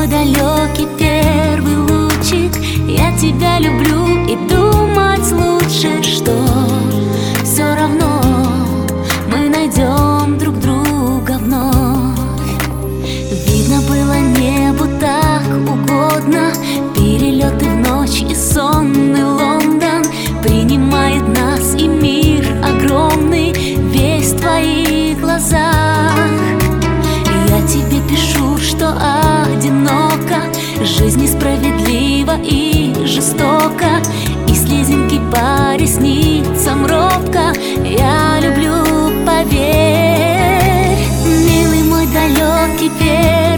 мой далекий первый лучик, я тебя люблю и думать лучше, что все равно мы найдем друг друга вновь. Видно было небу так угодно, перелеты в ночь и сонный Лондон принимает нас, и мир огромный весь в твоих глазах. Я тебе пишу, что одиноко, жизнь несправедлива и жестока, и слезинки по ресницам робко. Я люблю, поверь, милый мой далекий пер.